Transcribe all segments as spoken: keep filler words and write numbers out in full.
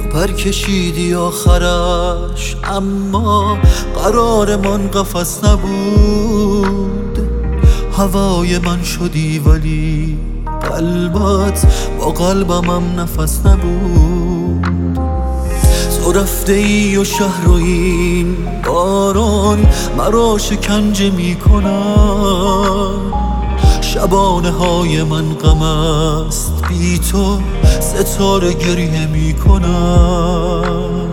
پر کشیدی آخرش، اما قرارمان قفس نبود. هوای من شدی ولی قلبت با قلبم هم نفس نبود. تو رفته ای و شهر و این باران مرا شکنجه می کنن. شبانه های من غم است، بی تو ستاره گریه می کنن.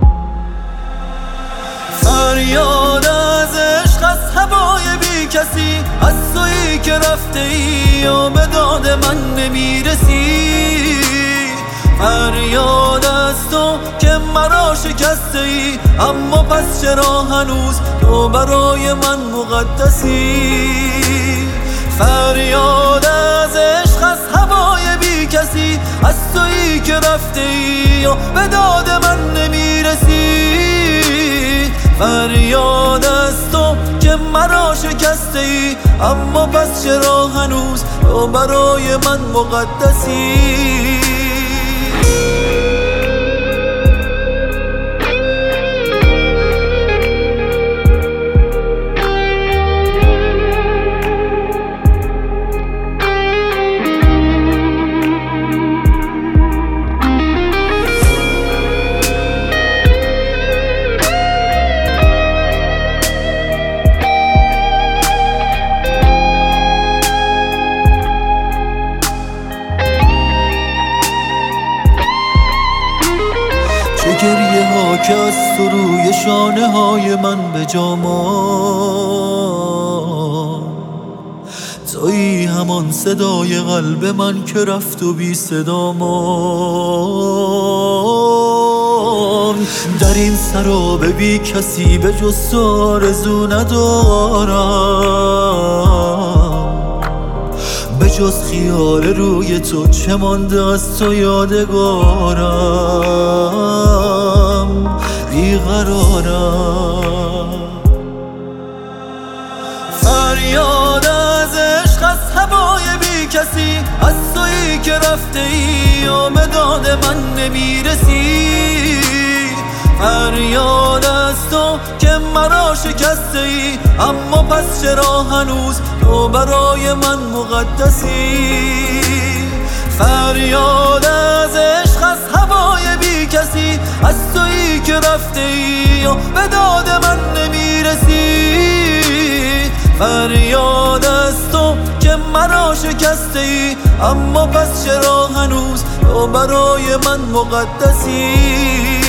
فریاد از عشق از هوای بی کسی، از تویی که رفته ای و به داد من نمیرسی. فریاد از تو که مرا شکسته ای، اما پس چرا هنوز تو برای من مقدسی. فریاد از عشق از هوای بی کسی، از تویی که رفته ای و به داد من نمیرسی. فریاد از تو که مرا شکسته ای، اما پس چرا هنوز تو برای من مقدسی. گریه ها که از تو روی شانه های من به جا ماند، تویی همان صدای قلب من که رفت و بی صدا ماند. در این سراب بی کسی به جز تو آرزو ندارم، به جز خیال روی تو چه مانده از تو یادگارم. بیقرارم. فریاد از عشق از هوای بی کسی، از تویی که رفته ای و به داد من نمیرسی. فریاد از تو که مرا شکسته ای، اما پس چرا هنوز تو برای من مقدسی. فریاد از عشق از هوای بی کسی، از تویی که رفته ای و به داد من نمیرسی. فریاد از تو که مرا شکسته ای، اما پس چرا هنوز تو برای من مقدسی.